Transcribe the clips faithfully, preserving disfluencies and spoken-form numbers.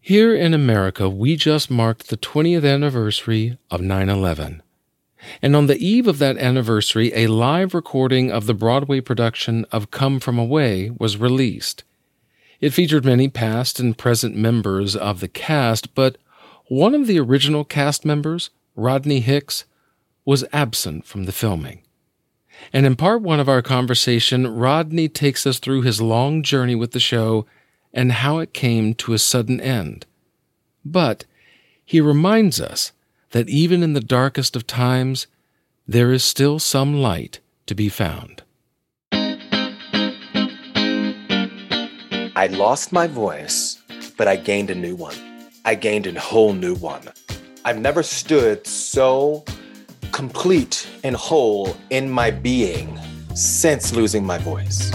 Here in America, we just marked the twentieth anniversary of nine eleven. And on the eve of that anniversary, a live recording of the Broadway production of Come From Away was released. It featured many past and present members of the cast, but one of the original cast members, Rodney Hicks, was absent from the filming. And in part one of our conversation, Rodney takes us through his long journey with the show and how it came to a sudden end. But he reminds us that even in the darkest of times, there is still some light to be found. I lost my voice, but I gained a new one. I gained a whole new one. I've never stood so complete and whole in my being since losing my voice.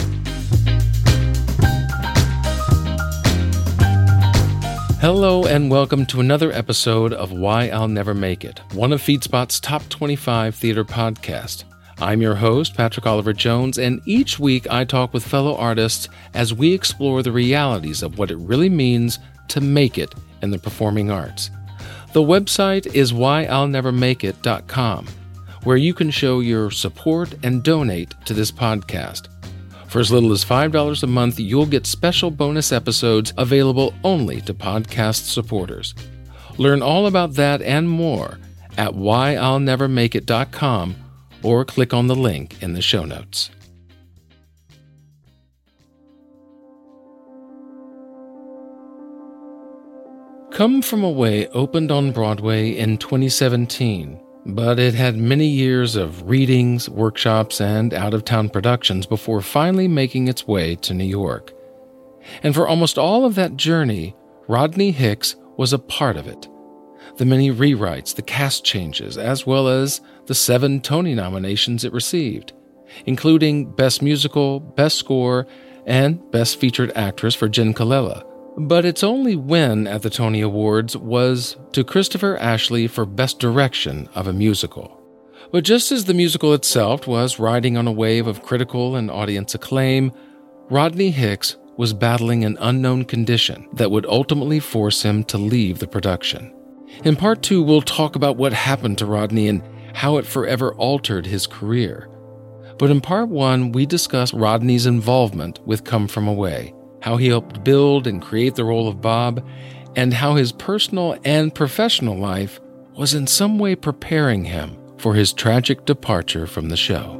Hello and welcome to another episode of Why I'll Never Make It, one of FeedSpot's top twenty-five theater podcasts. I'm your host, Patrick Oliver Jones, and each week I talk with fellow artists as we explore the realities of what it really means to make it in the performing arts. The website is why I'll never make it dot com, where you can show your support and donate to this podcast. For as little as five dollars a month, you'll get special bonus episodes available only to podcast supporters. Learn all about that and more at why I'll never make it dot com or click on the link in the show notes. Come From Away opened on Broadway in twenty seventeen. But it had many years of readings, workshops, and out-of-town productions before finally making its way to New York. And for almost all of that journey, Rodney Hicks was a part of it. The many rewrites, the cast changes, as well as the seven Tony nominations it received, including Best Musical, Best Score, and Best Featured Actress for Jen Colella. But its only win at the Tony Awards was to Christopher Ashley for Best Direction of a Musical. But just as the musical itself was riding on a wave of critical and audience acclaim, Rodney Hicks was battling an unknown condition that would ultimately force him to leave the production. In part two, we'll talk about what happened to Rodney and how it forever altered his career. But in part one, we discuss Rodney's involvement with Come From Away, how he helped build and create the role of Bob, and how his personal and professional life was in some way preparing him for his tragic departure from the show.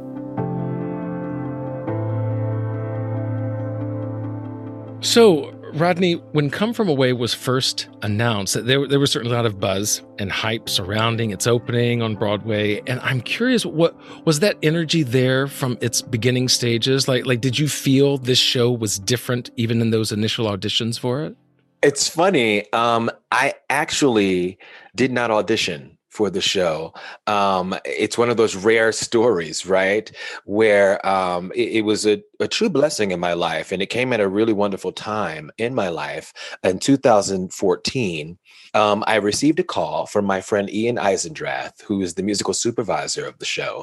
So, Rodney, when Come From Away was first announced, there, there was certainly a lot of buzz and hype surrounding its opening on Broadway. And I'm curious, what was that energy there from its beginning stages? Like, like, did you feel this show was different even in those initial auditions for it? It's funny. Um, I actually did not audition for the show. Um, it's one of those rare stories, right? Where um, it, it was a, a true blessing in my life. And it came at a really wonderful time in my life. In two thousand fourteen, um, I received a call from my friend Ian Eisendrath, who is the musical supervisor of the show.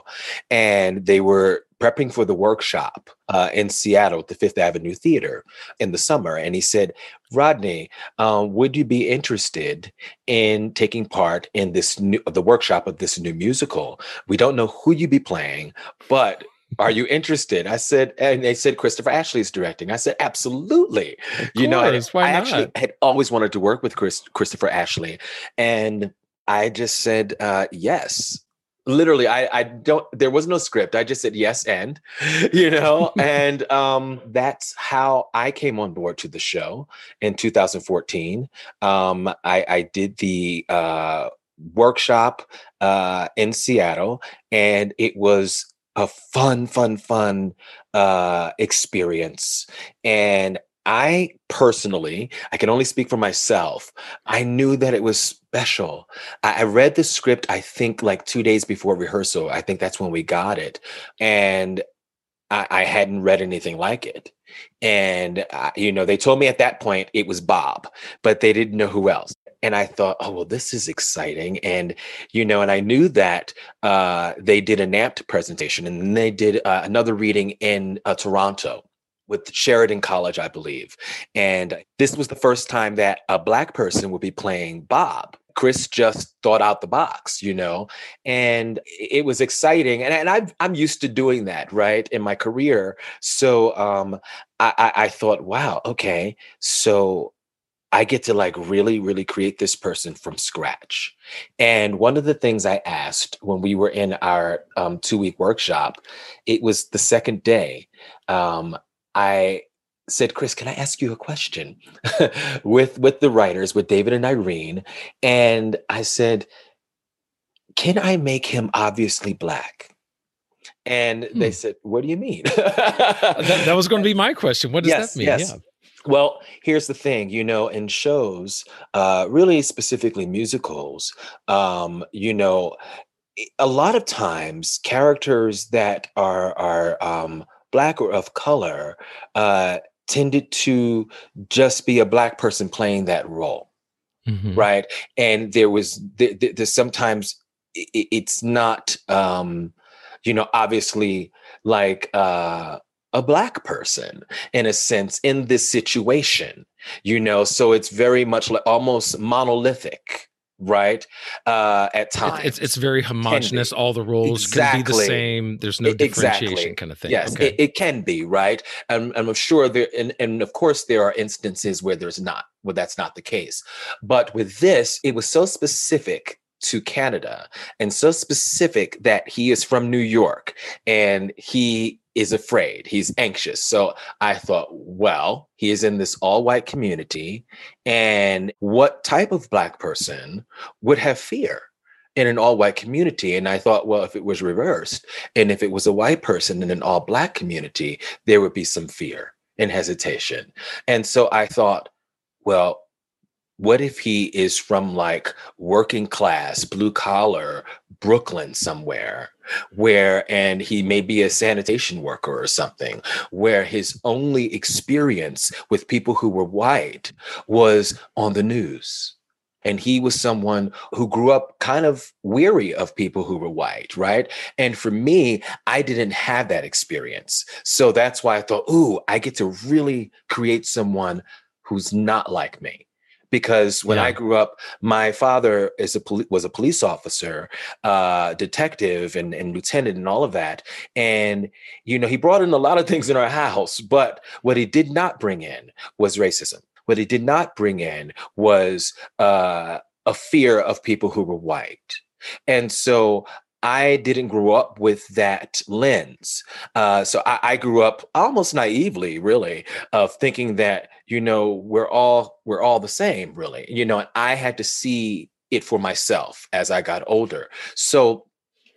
And they were prepping for the workshop uh, in Seattle at the Fifth Avenue Theater in the summer. And he said, Rodney, um, would you be interested in taking part in this new, the workshop of this new musical? We don't know who you'd be playing, but are you interested? I said, and they said, Christopher Ashley is directing. I said, absolutely. Of you course, know, why I not? actually had always wanted to work with Chris, Christopher Ashley. And I just said, uh, yes. Literally, I, I don't, there was no script. I just said yes and, you know, and um, that's how I came on board to the show in two thousand fourteen. Um, I, I did the uh, workshop uh, in Seattle, and it was a fun, fun, fun uh, experience. And I personally, I can only speak for myself, I knew that it was special. I, I read the script, I think like two days before rehearsal. I think that's when we got it. And I, I hadn't read anything like it. And, uh, you know, they told me at that point it was Bob, but they didn't know who else. And I thought, oh, well, this is exciting. And, you know, and I knew that uh, they did a NAMT presentation and then they did uh, another reading in uh, Toronto. with Sheridan College, I believe. And this was the first time that a Black person would be playing Bob. Chris just thought out the box, you know, and it was exciting. And, and I've, I'm used to doing that, right, in my career. So um, I, I, I thought, wow, okay, so I get to like really, really create this person from scratch. And one of the things I asked when we were in our um, two week workshop, it was the second day. Um, I said, Chris, can I ask you a question with, with the writers, with David and Irene? And I said, can I make him obviously Black? And Hmm. they said, what do you mean? that, that was going to be my question. What does yes, that mean? Yes. Yeah. Well, here's the thing, you know, in shows, uh, really specifically musicals, um, you know, a lot of times characters that are are um, Black or of color uh, tended to just be a Black person playing that role, Mm-hmm. right? And there was there, there's sometimes it, it's not, um, you know, obviously like uh, a Black person in a sense in this situation, you know, so it's very much like almost monolithic. Right. Uh, at times. It's it's very homogenous. All the roles exactly. can be the same. There's no differentiation exactly. kind of thing. Yes, okay. it, it can be, right? And, and I'm sure there, and, and of course there are instances where there's not, where that's not the case. But with this, it was so specific to Canada and so specific that he is from New York and he is afraid, he's anxious. So I thought, well, he is in this all white community, and what type of Black person would have fear in an all white community? And I thought, well, if it was reversed, and if it was a white person in an all Black community, there would be some fear and hesitation. And so I thought, well, what if he is from like working class, blue collar, Brooklyn somewhere, where, and he may be a sanitation worker or something, where his only experience with people who were white was on the news. And he was someone who grew up kind of weary of people who were white, right? And for me, I didn't have that experience. So that's why I thought, ooh, I get to really create someone who's not like me. Because when yeah. I grew up, my father is a poli- was a police officer, uh, detective, and, and lieutenant, and all of that. And you know, he brought in a lot of things in our house, but what he did not bring in was racism. What he did not bring in was uh, a fear of people who were white. And so I didn't grow up with that lens. Uh, so I, I grew up almost naively, really, of thinking that, you know, we're all we're all the same, really. You know, and I had to see it for myself as I got older. So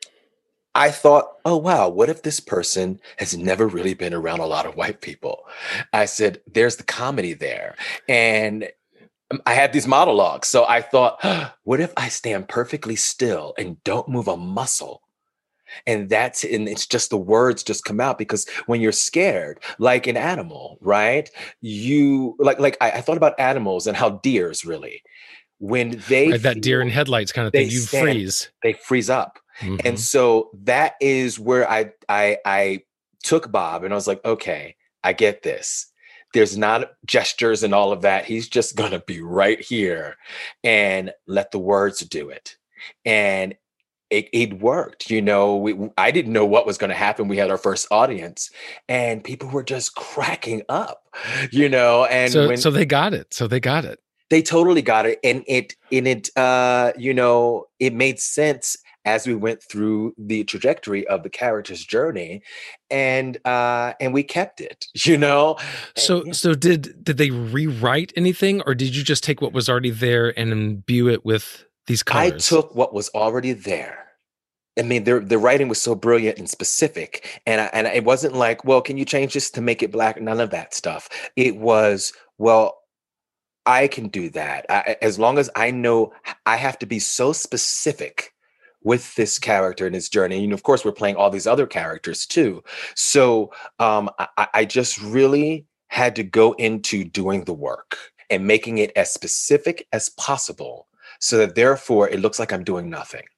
I thought, oh, wow, what if this person has never really been around a lot of white people? I said, there's the comedy there. And I had these monologues. So I thought, oh, what if I stand perfectly still and don't move a muscle? And that's, and it's just the words just come out, because when you're scared, like an animal, right? You like, like I, I thought about animals and how deers really, when they right, that feel, deer in headlights kind of thing, you stand, freeze. They freeze up. Mm-hmm. And so that is where I, I, I took Bob and I was like, okay, I get this. There's not gestures and all of that. He's just going to be right here and let the words do it. And it, it worked. You know, we, I didn't know what was going to happen. We had our first audience and people were just cracking up, you know, and so, when, so they got it. So they got it. They totally got it. And it, and it, uh, you know, it made sense as we went through the trajectory of the character's journey, and uh, and we kept it, you know. So yeah. so did did they rewrite anything, or did you just take what was already there and imbue it with these colors? I took what was already there. I mean, the the writing was so brilliant and specific, and I, and it wasn't like, well, can you change this to make it Black? None of that stuff. It was, well, I can do that I, as long as I know I have to be so specific with this character and his journey. And of course, we're playing all these other characters too. So um, I, I just really had to go into doing the work and making it as specific as possible so that therefore it looks like I'm doing nothing.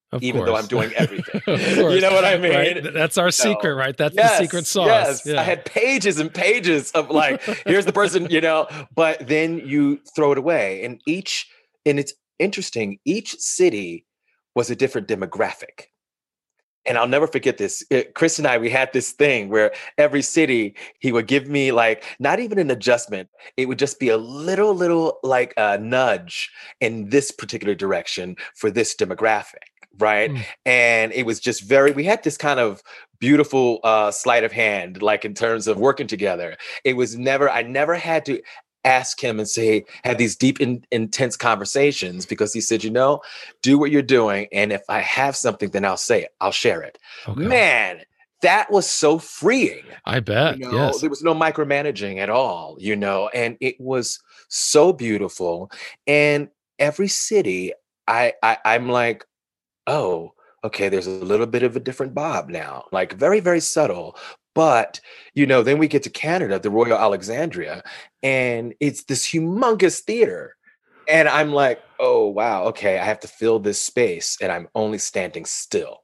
Of even though I'm course. doing everything. Of course. You know what I mean? Right? That's our So, secret, right? That's the secret yes, sauce. yes. Yeah. I had pages and pages of like, here's the person, you know, but then you throw it away. And each, and it's interesting, each city was a different demographic. And I'll never forget this. It- Chris and I, we had this thing where every city, he would give me like, not even an adjustment. It would just be a little, little like a nudge in this particular direction for this demographic. Right. Mm. And it was just very, we had this kind of beautiful uh, sleight of hand, like in terms of working together. It was never, I never had to ask him and say, have these deep, in, intense conversations, because he said, you know, do what you're doing. And if I have something, then I'll say it, I'll share it. Okay. Man, that was so freeing. I bet. You know, yes. there was no micromanaging at all, you know, and it was so beautiful. And every city, I, I I'm like, oh, okay, there's a little bit of a different Bob now, like very, very subtle. But, you know, then we get to Canada, the Royal Alexandria, and it's this humongous theater. And I'm like, oh, wow, okay, I have to fill this space and I'm only standing still,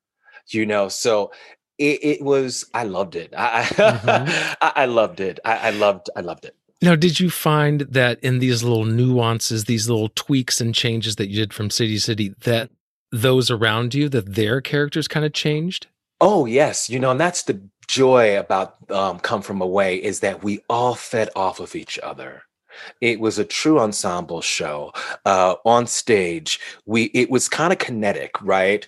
you know? So it, it was, I loved it. I, mm-hmm. I, I loved it. I, I loved, I loved it. Now, did you find that in these little nuances, these little tweaks and changes that you did from city to city, that those around you, that their characters kind of changed? Oh, yes. You know, and that's the joy about um, Come From Away, is that we all fed off of each other. It was a true ensemble show. Uh, on stage, we it was kind of kinetic, right?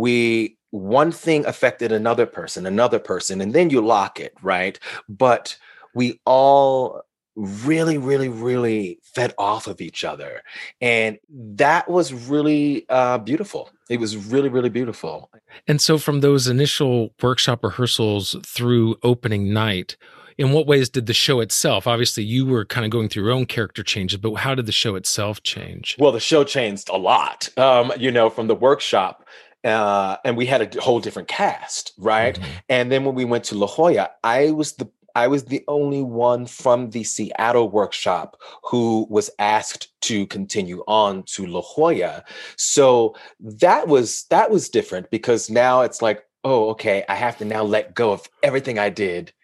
We one thing affected another person, another person, and then you lock it, right? But we all really, really, really fed off of each other. And that was really uh, beautiful. It was really, really beautiful. And so from those initial workshop rehearsals through opening night, in what ways did the show itself, obviously you were kind of going through your own character changes, but how did the show itself change? Well, the show changed a lot, um, you know, from the workshop. Uh, and we had a whole different cast, right? Mm-hmm. And then when we went to La Jolla, I was the I was the only one from the Seattle workshop who was asked to continue on to La Jolla. So that was that was different, because now it's like, oh, okay, I have to now let go of everything I did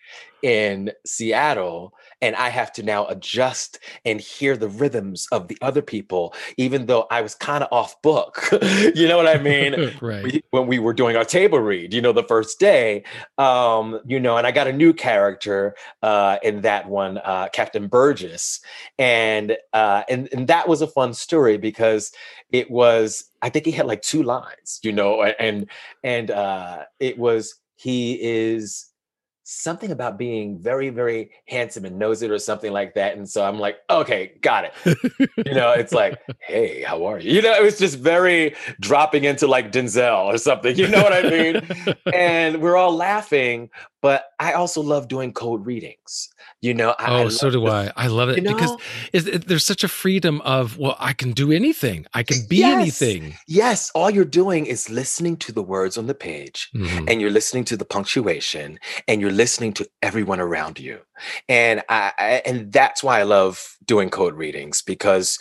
in Seattle, and I have to now adjust and hear the rhythms of the other people, even though I was kind of off book. You know what I mean? Right. We, when we were doing our table read, you know, the first day, um, you know, and I got a new character uh, in that one, uh, Captain Burgess. And, uh, and, and that was a fun story, because it was, I think he had like two lines, you know, and, and uh, it was, he is something about being very, very handsome and knows it, or something like that. And so I'm like, okay, got it. You know, it's like, hey, how are you? You know, it was just very dropping into like Denzel or something. You know what I mean? And we're all laughing, but I also love doing code readings. You know, I, oh, I so do the, I. I love it, you know? Because it, it, there's such a freedom of, well, I can do anything. I can be yes. anything. Yes. All you're doing is listening to the words on the page, mm-hmm. and you're listening to the punctuation, and you're listening to everyone around you. And I, I and that's why I love doing code readings, because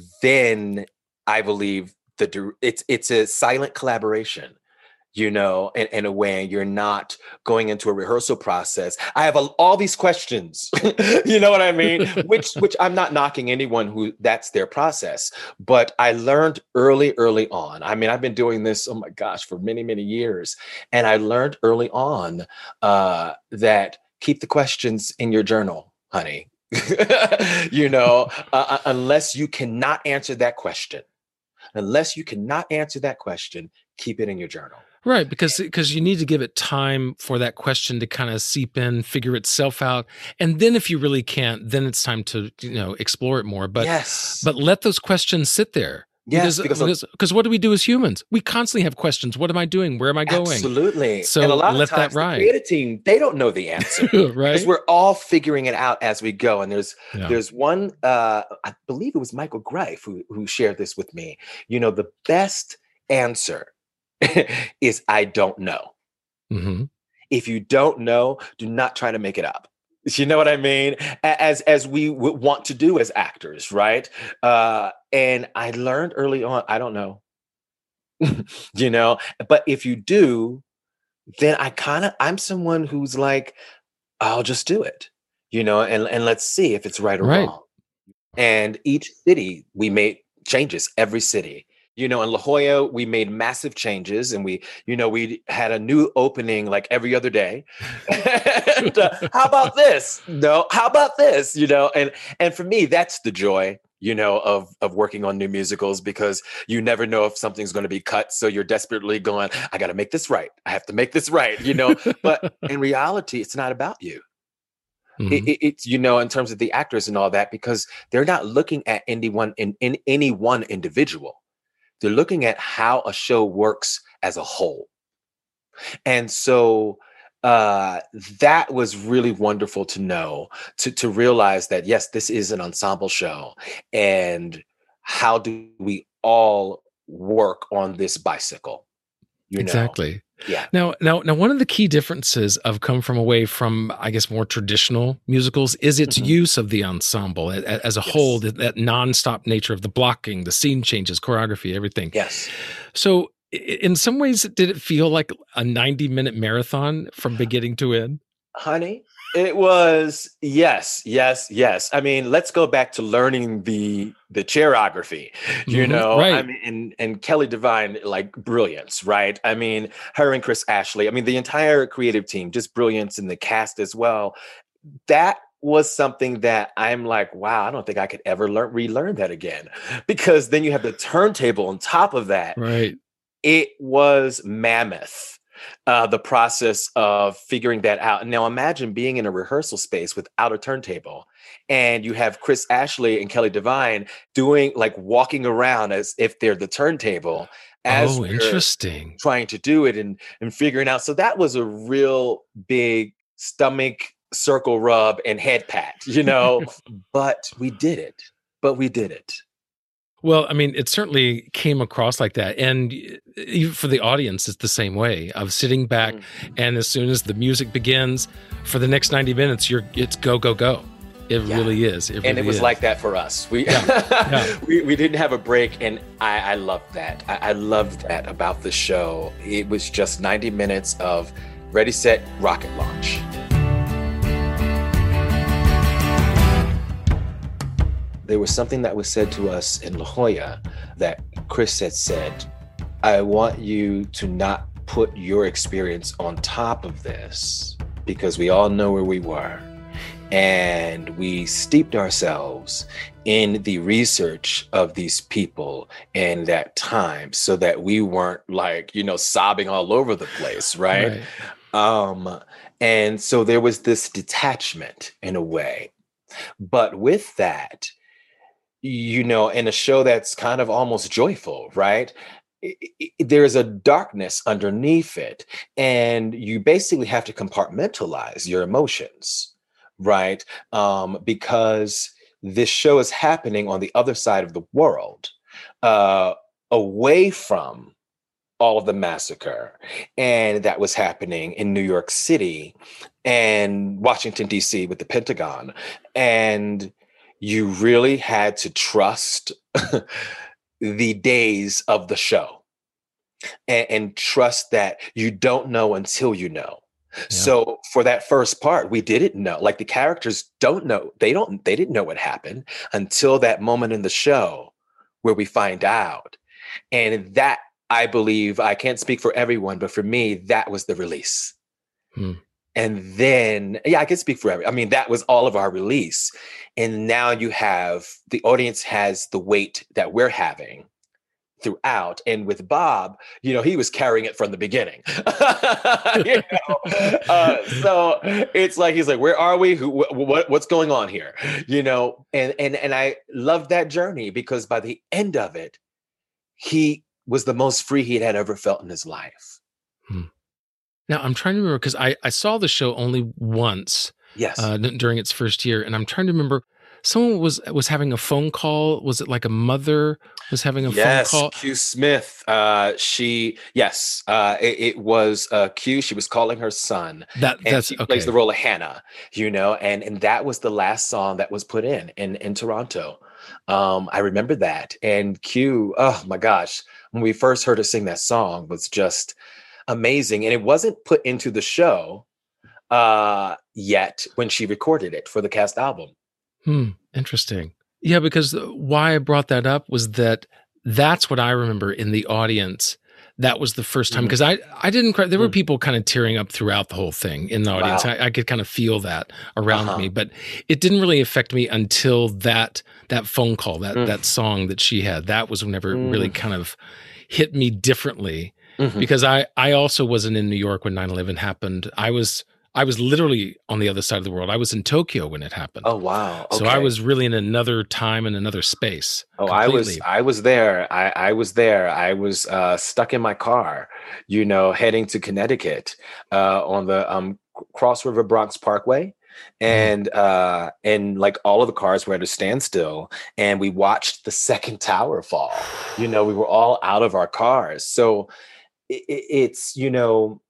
then I believe the it's it's a silent collaboration. You know, in, in a way, you're not going into a rehearsal process. I have a, all these questions, you know what I mean? Which, which I'm not knocking anyone who that's their process, but I learned early, early on. I mean, I've been doing this, oh my gosh, for many, many years. And I learned early on uh, that keep the questions in your journal, honey. You know, uh, unless you cannot answer that question, unless you cannot answer that question, keep it in your journal. Right, because because you need to give it time for that question to kind of seep in, figure itself out, and then if you really can't, then it's time to, you know, explore it more. But yes. but let those questions sit there. Yes, because, because, because, because what do we do as humans? We constantly have questions. What am I doing? Where am I going? Absolutely. So and a lot let of times that ride. The creative team, they don't know the answer, right? Because we're all figuring it out as we go. And there's yeah. there's one, uh, I believe it was Michael Greif who who shared this with me. You know, the best answer is I don't know. Mm-hmm. If you don't know, do not try to make it up. You know what I mean? As as we w- want to do as actors, right? Uh, and I learned early on, I don't know. you know, but if you do, then I kind of, I'm someone who's like, I'll just do it, you know, and, and let's see if it's right or Right. wrong. And each city, we made changes, every city. You know, in La Jolla, we made massive changes and we, you know, we had a new opening like every other day. and, uh, how about this? No, how about this? You know, and and for me, that's the joy, you know, of of working on new musicals because you never know if something's going to be cut. So you're desperately going, I got to make this right. I have to make this right, you know. But in reality, it's not about you. It, Mhm. it, it's you know in terms of the actors and all that because they're not looking at anyone in, in any one individual. They're looking at how a show works as a whole. And so uh, that was really wonderful to know, to, to realize that, yes, this is an ensemble show. And how do we all work on this bicycle? You know? Exactly. Yeah. Now, now, now, one of the key differences of Come From Away from, I guess, more traditional musicals is its Mhm. use of the ensemble a- a- as a Yes. whole, that, that nonstop nature of the blocking, the scene changes, choreography, everything. Yes. So, i- in some ways, did it feel like a ninety minute marathon from beginning to end? Honey, it was yes, yes, yes. I mean, let's go back to learning the the choreography. You Mhm. know, I Right. mean, and and Kelly Divine, like brilliance, right? I mean, her and Chris Ashley. I mean, the entire creative team, just brilliance, and the cast as well. That was something that I'm like, wow, I don't think I could ever learn relearn that again, because then you have the turntable on top of that. Right. It was mammoth, uh, the process of figuring that out. Now imagine being in a rehearsal space without a turntable, and you have Chris Ashley and Kelly Divine doing like walking around as if they're the turntable as Oh, we're interesting. trying to do it and and figuring out. So that was a real big stomach circle rub and head pat, you know. But we did it. But we did it. Well, I mean, it certainly came across like that. And y- even for the audience, it's the same way of sitting back. Mm. And as soon as the music begins for the next ninety minutes, you're it's go, go, go. It Yeah. really is. It And it really was is. like that for us. We Yeah. we, we didn't have a break, and I, I loved that. I, I loved that about the show. It was just ninety minutes of ready, set, rocket launch. There was something that was said to us in La Jolla that Chris had said, I want you to not put your experience on top of this because we all know where we were. And we steeped ourselves in the research of these people in that time so that we weren't like, you know, sobbing all over the place, right? Right. Um, and so there was this detachment in a way. But with that, you know, in a show that's kind of almost joyful, right? I- I- There's a darkness underneath it, and you basically have to compartmentalize your emotions, right? Um, because this show is happening on the other side of the world, uh, away from all of the massacre, and that was happening in New York City and Washington, D C with the Pentagon. And you really had to trust the days of the show and, and trust that you don't know until you know. Yeah. So for that first part, we didn't know. Like the characters don't know. They don't. They didn't know what happened until that moment in the show where we find out. And that, I believe, I can't speak for everyone, but for me, that was the release. Hmm. And then, yeah, I can speak for every. I mean, that was all of our release. And now you have the audience has the weight that we're having throughout. And with Bob, you know, he was carrying it from the beginning. you know? uh, so it's like he's like, "Where are we? Who? Wh- what? What's going on here?" You know, and and and I love that journey because by the end of it, he was the most free he had ever felt in his life. Hmm. Now, I'm trying to remember because I, I saw the show only once Yes. uh, d- during its first year, and I'm trying to remember. Someone was was having a phone call. Was it like a mother was having a yes, phone call? Q Smith. Uh, she yes, uh, it, it was uh, Q. She was calling her son, That and that's she okay. plays the role of Hannah. You know, and and that was the last song that was put in in in Toronto. Um, I remember that. And Q, oh my gosh, when we first heard her sing that song was just amazing. And it wasn't put into the show uh, yet when she recorded it for the cast album. Hmm. Interesting. Yeah, because why I brought that up was that that's what I remember in the audience. That was the first time, because mm-hmm. I, I didn't cry. There were people kind of tearing up throughout the whole thing in the audience. Wow. I, I could kind of feel that around uh-huh. me, but it didn't really affect me until that that phone call, that mm. that song that she had. That was whenever mm. it really kind of hit me differently, mm-hmm. because I, I also wasn't in New York when nine eleven happened. I was I was literally on the other side of the world. I was in Tokyo when it happened. Oh, wow. Okay. So I was really in another time and another space. Oh, completely. I was I was there. I, I was there. I was uh, stuck in my car, you know, heading to Connecticut uh, on the um, Cross River Bronx Parkway. And mm. uh, and like all of the cars were at a standstill, and we watched the second tower fall. You know, we were all out of our cars. So it, it's, you know,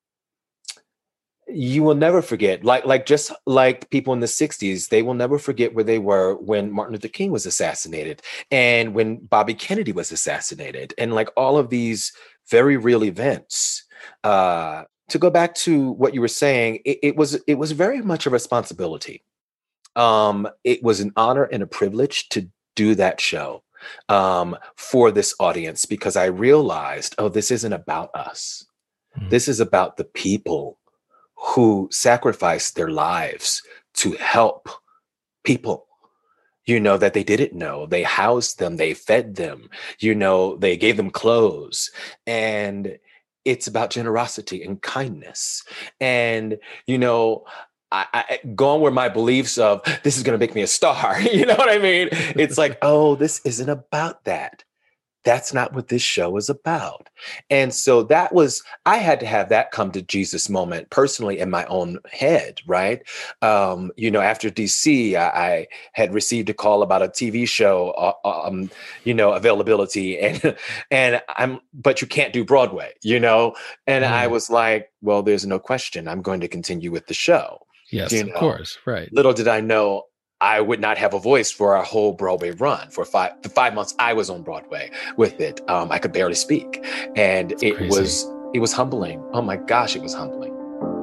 you will never forget, like like just like people in the sixties, they will never forget where they were when Martin Luther King was assassinated and when Bobby Kennedy was assassinated, and like all of these very real events. Uh, to go back to what you were saying, it, it was it was very much a responsibility. Um, it was an honor and a privilege to do that show um, for this audience, because I realized, oh, this isn't about us. Mm. This is about the people who sacrificed their lives to help people, you know, that they didn't know. They housed them, they fed them, you know, they gave them clothes. And it's about generosity and kindness. And, you know, I, I going where my beliefs of this is going to make me a star, you know what I mean? It's like, oh, this isn't about that. That's not what this show is about. And so that was, I had to have that come to Jesus moment personally in my own head, right? Um, you know, after D C, I, I had received a call about a T V show, uh, um, you know, availability, and and I'm, but you can't do Broadway, you know? And mm. I was like, well, there's no question, I'm going to continue with the show. Yes, you of know? course, right. Little did I know, I would not have a voice for our whole Broadway run. For five, the five months I was on Broadway with it, um, I could barely speak, and That's it crazy. was it was humbling. Oh my gosh, it was humbling.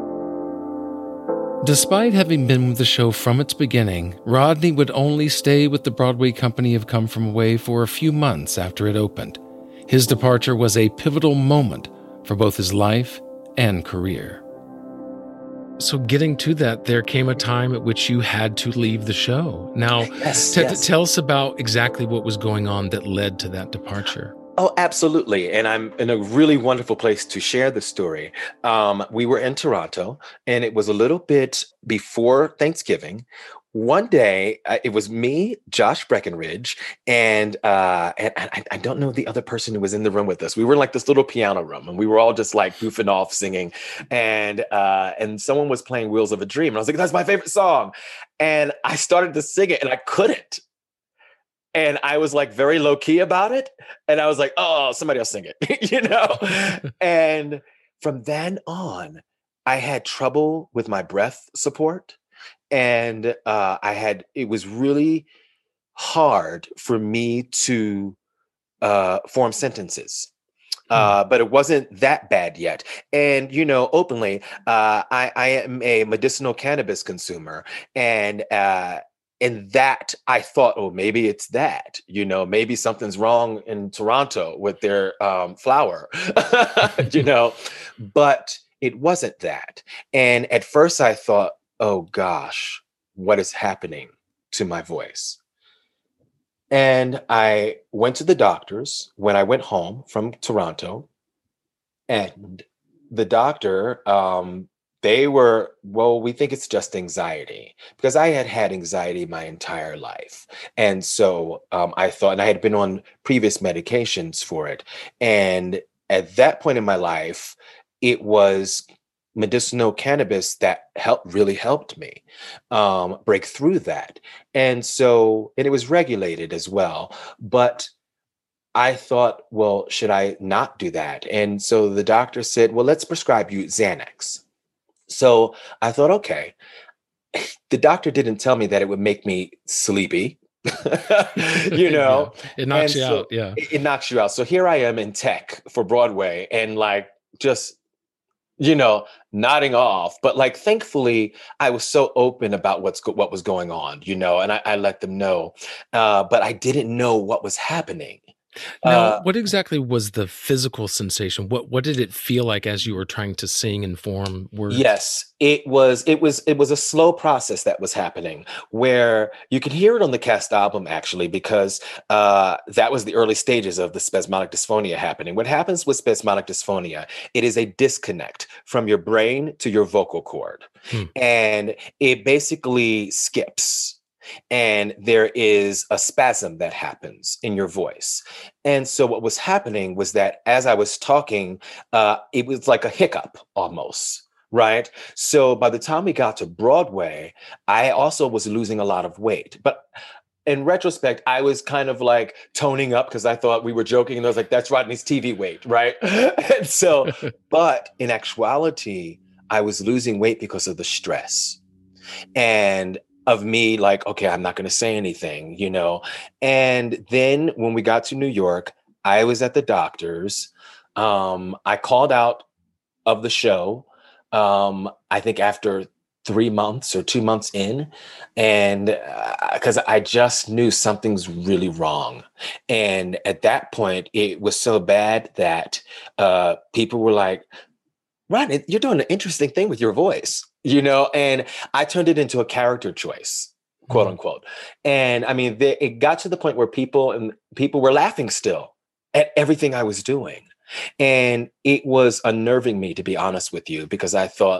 Despite having been with the show from its beginning, Rodney would only stay with the Broadway company of Come From Away for a few months after it opened. His departure was a pivotal moment for both his life and career. So getting to that, there came a time at which you had to leave the show. Now, yes, t- yes. tell us about exactly what was going on that led to that departure. Oh, absolutely. And I'm in a really wonderful place to share the story. Um, we were in Toronto, and it was a little bit before Thanksgiving. One day, uh, it was me, Josh Breckenridge, and uh, and I, I don't know the other person who was in the room with us. We were in like this little piano room, and we were all just like goofing off, singing, and uh, and someone was playing "Wheels of a Dream," and I was like, "That's my favorite song," and I started to sing it, and I couldn't, and I was like very low key about it, and I was like, "Oh, somebody else sing it," you know, and from then on, I had trouble with my breath support. And uh, I had, it was really hard for me to uh, form sentences. Uh, but it wasn't that bad yet. And, you know, openly, uh, I, I am a medicinal cannabis consumer. And uh, in that, I thought, oh, maybe it's that, you know, maybe something's wrong in Toronto with their um, flower, you know, but it wasn't that. And at first I thought, oh gosh, what is happening to my voice? And I went to the doctors when I went home from Toronto, and the doctor, um, they were, well, we think it's just anxiety, because I had had anxiety my entire life. And so um, I thought, and I had been on previous medications for it. And at that point in my life, it was medicinal cannabis that helped really helped me um, break through that. And so, and it was regulated as well. But I thought, well, should I not do that? And so the doctor said, well, let's prescribe you Xanax. So I thought, okay. The doctor didn't tell me that it would make me sleepy. you Yeah. know? It knocks And you so out. Yeah. it, it knocks you out. So here I am in tech for Broadway and like just, you know, nodding off. But like, thankfully, I was so open about what's go- what was going on, you know, and I, I let them know. Uh, but I didn't know what was happening. Now, Uh, what exactly was the physical sensation? What what did it feel like as you were trying to sing and form words? Yes, it was it was it was a slow process that was happening where you can hear it on the cast album actually because uh, that was the early stages of the spasmodic dysphonia happening. What happens with spasmodic dysphonia, it is a disconnect from your brain to your vocal cord. Hmm. And it basically skips. And there is a spasm that happens in your voice. And so what was happening was that as I was talking, uh, it was like a hiccup almost. Right. So by the time we got to Broadway, I also was losing a lot of weight. But in retrospect, I was kind of like toning up because I thought we were joking. And I was like, that's Rodney's T V weight. Right. And so, but in actuality, I was losing weight because of the stress and of me like, okay, I'm not going to say anything, you know. And then when we got to New York, I was at the doctor's. Um, I called out of the show. Um, I think after three months or two months in, and because uh, I just knew something's really wrong, and at that point, it was so bad that uh, people were like, "Ryan, you're doing an interesting thing with your voice," you know, and I turned it into a character choice. "Quote Mhm. unquote," and I mean, they, it got to the point where people and people were laughing still at everything I was doing. And it was unnerving me, to be honest with you, because I thought,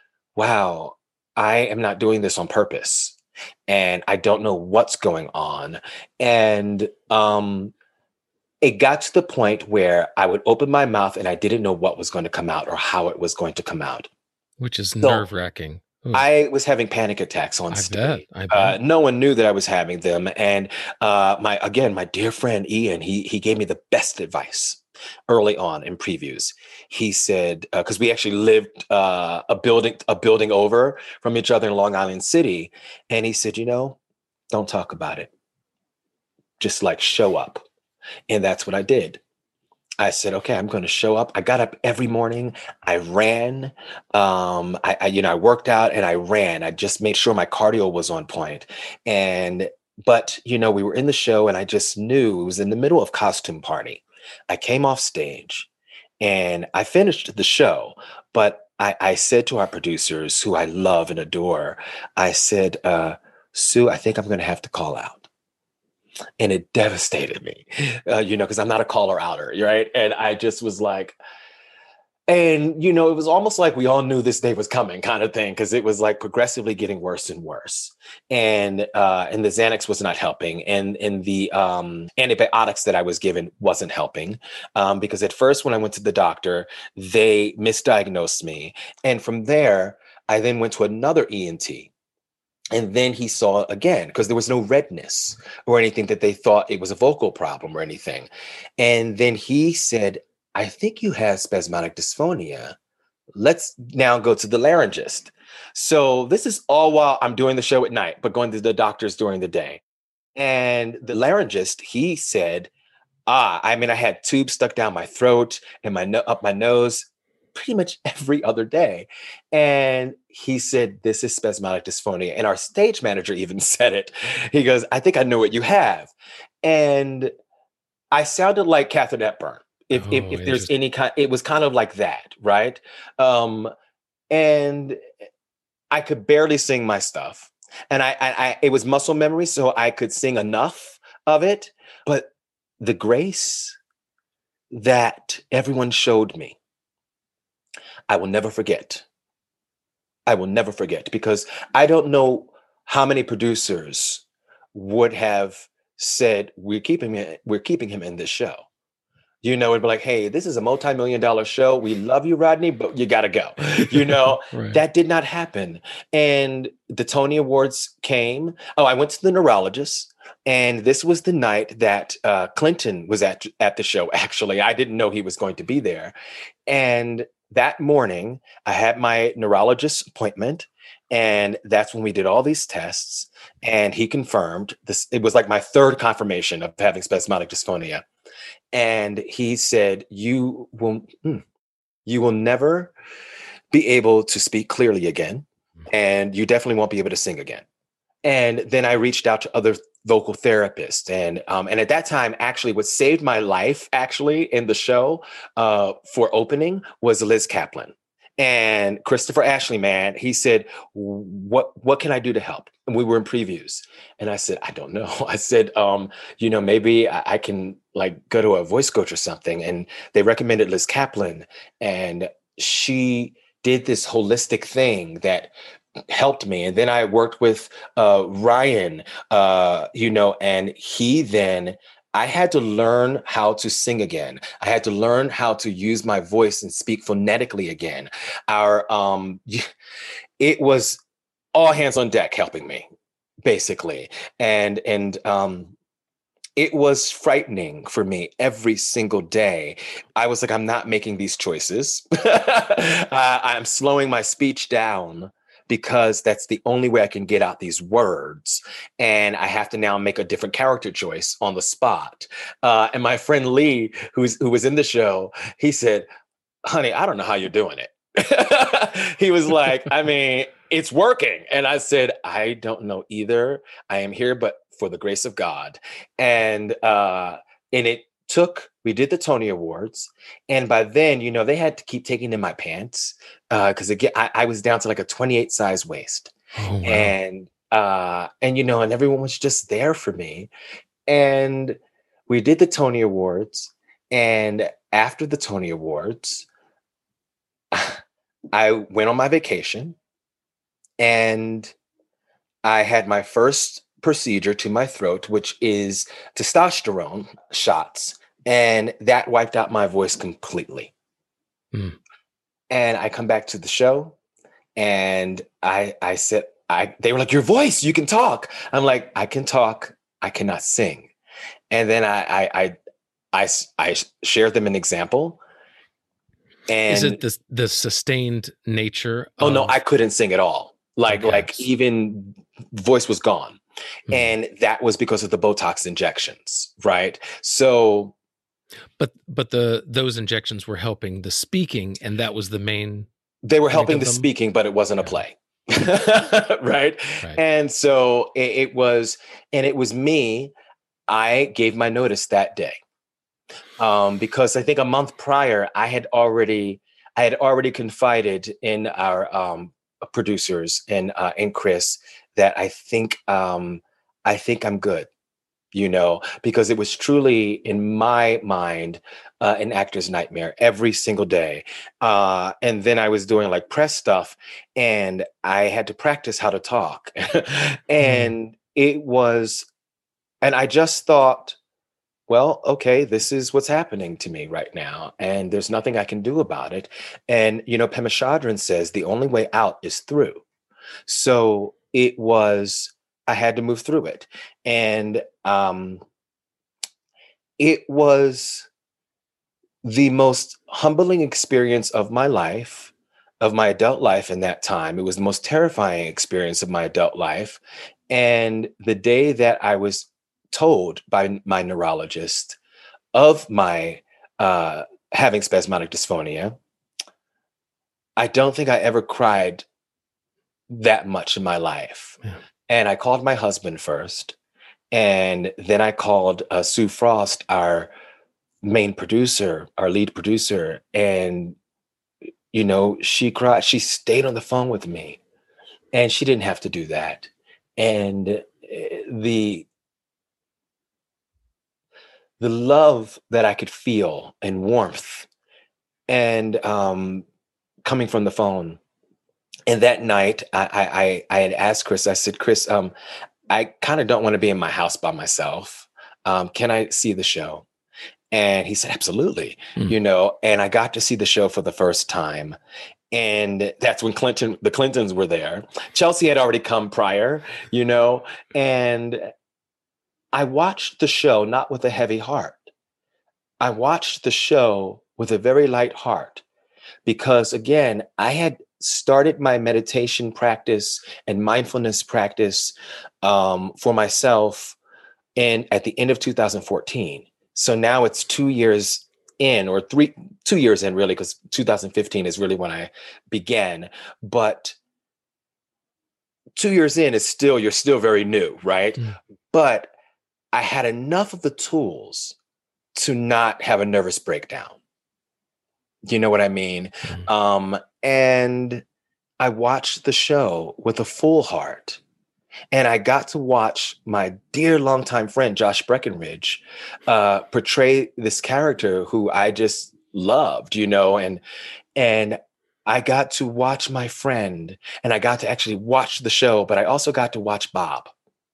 wow, I am not doing this on purpose. And I don't know what's going on. And um, it got to the point where I would open my mouth and I didn't know what was going to come out or how it was going to come out. Which is So nerve wracking. I was having panic attacks on I bet. stage. I Uh, bet. no one knew that I was having them, and uh, my again, my dear friend Ian, he he gave me the best advice early on in previews. He said because uh, we actually lived uh, a building a building over from each other in Long Island City, and he said, you know, don't talk about it, just like show up, and that's what I did. I said, okay, I'm going to show up. I got up every morning. I ran. Um, I, I, you know, I worked out and I ran. I just made sure my cardio was on point. And, but, you know, we were in the show and I just knew it was in the middle of costume party. I came off stage and I finished the show, but I, I said to our producers who I love and adore, I said, uh, Sue, I think I'm going to have to call out. And it devastated me, uh, you know, because I'm not a caller outer, right? And I just was like, and, you know, it was almost like we all knew this day was coming kind of thing, because it was like progressively getting worse and worse. And uh, and the Xanax was not helping. And, and the um, antibiotics that I was given wasn't helping. Um, because at first, when I went to the doctor, they misdiagnosed me. And from there, I then went to another E N T. And then he saw again, because there was no redness or anything that they thought it was a vocal problem or anything. And then he said, I think you have spasmodic dysphonia. Let's now go to the laryngist. So this is all while I'm doing the show at night, but going to the doctors during the day. And the laryngist, he said, ah, I mean, I had tubes stuck down my throat and my no- up my nose pretty much every other day. And he said, this is spasmodic dysphonia. And our stage manager even said it. He goes, I think I know what you have. And I sounded like Catherine Hepburn. If, if, Oh, if there's interesting. any kind, it was kind of like that, right? Um, and I could barely sing my stuff. And I, I, I, it was muscle memory, so I could sing enough of it. But the grace that everyone showed me, I will never forget. I will never forget, because I don't know how many producers would have said, we're keeping him, we're keeping him in this show. You know, it'd be like, hey, this is a multi-million dollar show. We love you, Rodney, but you gotta go. You know, Right. that did not happen. And the Tony Awards came. Oh, I went to the neurologist. And this was the night that uh, Clinton was at at the show. Actually, I didn't know he was going to be there. And that morning, I had my neurologist appointment, And that's when we did all these tests, and he confirmed this. It was like my third confirmation of having spasmodic dysphonia. And he said, you will, hmm, you will never be able to speak clearly again, and you definitely won't be able to sing again. And then I reached out to other vocal therapists, and um, and at that time, actually, what saved my life, actually, in the show uh, for opening was Liz Kaplan and Christopher Ashley. Man, he said, "What what can I do to help?" And we were in previews, and I said, "I don't know." I said, um, "You know, maybe I, I can like go to a voice coach or something." And they recommended Liz Kaplan, and she did this holistic thing that helped me. And then I worked with uh, Ryan, uh, you know, and he then, I had to learn how to sing again. I had to learn how to use my voice and speak phonetically again. Our, um, it was all hands on deck helping me, basically. And, and, um, it was frightening for me every single day. I was like, I'm not making these choices. uh, I'm slowing my speech down because that's the only way I can get out these words. And I have to now make a different character choice on the spot. Uh, and my friend Lee, who's, who was in the show, he said, honey, I don't know how you're doing it. He was like, I mean, it's working. And I said, I don't know either. I am here, but for the grace of God. And uh, and it took, we did the Tony Awards. And by then, you know, they had to keep taking in my pants because uh, again, I, I was down to like a twenty-eight size waist. Oh, wow. And, uh, and, you know, and everyone was just there for me. And we did the Tony Awards. And after the Tony Awards, I went on my vacation and I had my first procedure to my throat, which is testosterone shots. And that wiped out my voice completely. Mm. And I come back to the show and I, I said, I, they were like, your voice, you can talk. I'm like, I can talk. I cannot sing. And then I, I, I, I, I shared them an example. And is it the, the sustained nature? Oh, of- no, I couldn't sing at all. Like, okay. like even voice was gone. Mm-hmm. And that was because of the Botox injections, right? So, but but the those injections were helping the speaking, and that was the main. They were helping the speaking, but it wasn't yeah. a play, right? right? And so it, it was, and it was me. I gave my notice that day um, because I think a month prior, I had already, I had already confided in our um, producers and uh, and Chris. That I think, um, I think I'm good, you know, because it was truly in my mind, uh, an actor's nightmare every single day. Uh, and then I was doing like press stuff and I had to practice how to talk. And mm. it was, and I just thought, well, okay, this is what's happening to me right now. And there's nothing I can do about it. And, you know, Pema Chodron says the only way out is through. So it was, I had to move through it. And um, it was the most humbling experience of my life, of my adult life in that time. It was the most terrifying experience of my adult life. And the day that I was told by my neurologist of my uh, having spasmodic dysphonia, I don't think I ever cried that much in my life. Yeah. And I called my husband first. And then I called uh, Sue Frost, our main producer, our lead producer. And, you know, she cried. She stayed on the phone with me. And she didn't have to do that. And the, the love that I could feel and warmth and um, coming from the phone. And that night, I, I I had asked Chris, I said, Chris, um, I kind of don't want to be in my house by myself. Um, can I see the show? And he said, absolutely. Mm. You know, and I got to see the show for the first time. And that's when Clinton, the Clintons were there. Chelsea had already come prior, you know, and I watched the show not with a heavy heart. I watched the show with a very light heart because, again, I had started my meditation practice and mindfulness practice um, for myself in at the end of two thousand fourteen. So now it's two years in, or three, two years in really, because two thousand fifteen is really when I began. But two years in is still, you're still very new, right? Mm. But I had enough of the tools to not have a nervous breakdown. You know what I mean? Mm. Um, and I watched the show with a full heart. And I got to watch my dear longtime friend, Josh Breckenridge, uh, portray this character who I just loved, you know, and, and I got to watch my friend, and I got to actually watch the show, but I also got to watch Bob.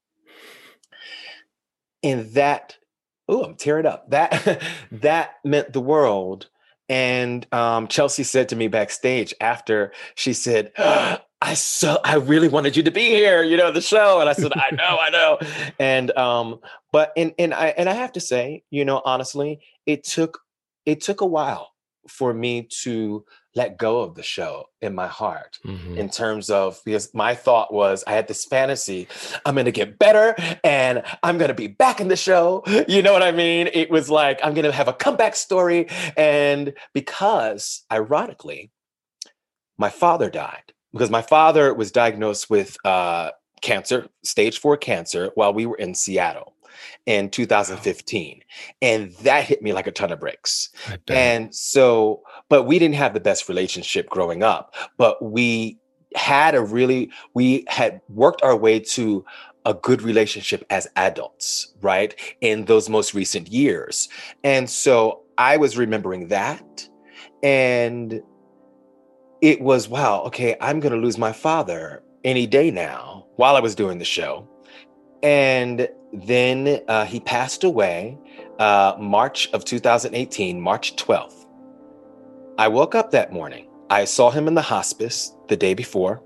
And that, oh, I'm tearing up. That, that meant the world. And um, Chelsea said to me backstage after, she said, I so I really wanted you to be here, you know, the show. And I said, I know, I know. And um, but and and I and I have to say, you know, honestly, it took it took a while for me to let go of the show in my heart, mm-hmm. in terms of, because my thought was, I had this fantasy, I'm going to get better and I'm going to be back in the show. You know what I mean? It was like, I'm going to have a comeback story. And because ironically, my father died, because my father was diagnosed with uh, cancer, stage four cancer, while we were in Seattle in two thousand fifteen. And that hit me like a ton of bricks. And so, but we didn't have the best relationship growing up, but we had a really, we had worked our way to a good relationship as adults, right? In those most recent years. And so I was remembering that, and it was, wow, okay, I'm going to lose my father any day now, while I was doing the show. And then uh, he passed away uh, March of two thousand eighteen, March twelfth. I woke up that morning. I saw him in the hospice the day before.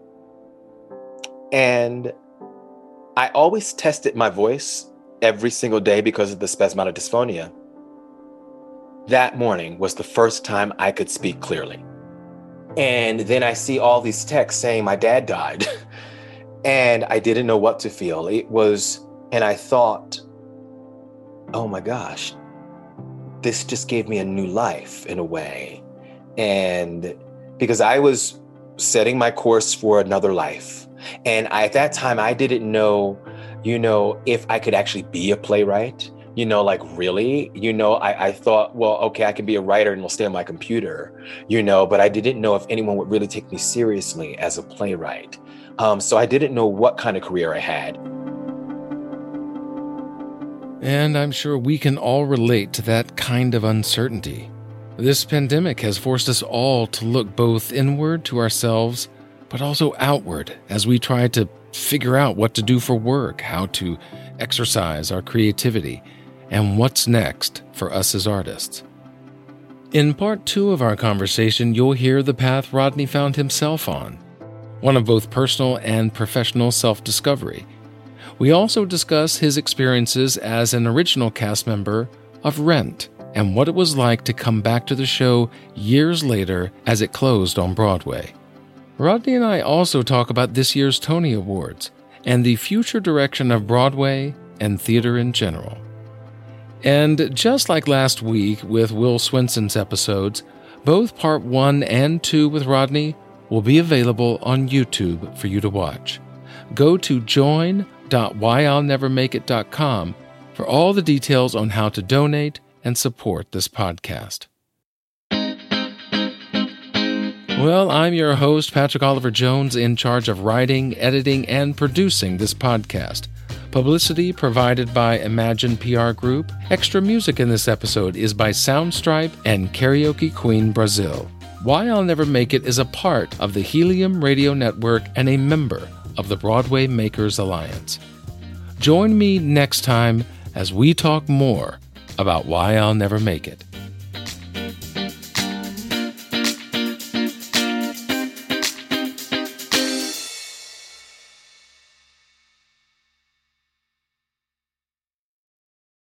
And I always tested my voice every single day because of the spasmodic dysphonia. That morning was the first time I could speak clearly. And then I see all these texts saying my dad died. And I didn't know what to feel. It was, and I thought, oh my gosh, this just gave me a new life in a way. And because I was setting my course for another life. And I, at that time, I didn't know, you know, if I could actually be a playwright. You know, like, really, you know, I, I thought, well, okay, I can be a writer and we'll stay on my computer, you know, but I didn't know if anyone would really take me seriously as a playwright. Um, so I didn't know what kind of career I had. And I'm sure we can all relate to that kind of uncertainty. This pandemic has forced us all to look both inward to ourselves, but also outward as we try to figure out what to do for work, how to exercise our creativity, and what's next for us as artists. In part two of our conversation, you'll hear the path Rodney found himself on, one of both personal and professional self-discovery. We also discuss his experiences as an original cast member of Rent and what it was like to come back to the show years later as it closed on Broadway. Rodney and I also talk about this year's Tony Awards and the future direction of Broadway and theater in general. And just like last week with Will Swenson's episodes, both part one and two with Rodney will be available on YouTube for you to watch. Go to join dot why I'll never make it dot com for all the details on how to donate and support this podcast. Well, I'm your host, Patrick Oliver Jones, in charge of writing, editing, and producing this podcast. Publicity provided by Imagine P R Group. Extra music in this episode is by Soundstripe and Karaoke Queen Brazil. Why I'll Never Make It is a part of the Helium Radio Network and a member of the Broadway Makers Alliance. Join me next time as we talk more about Why I'll Never Make It.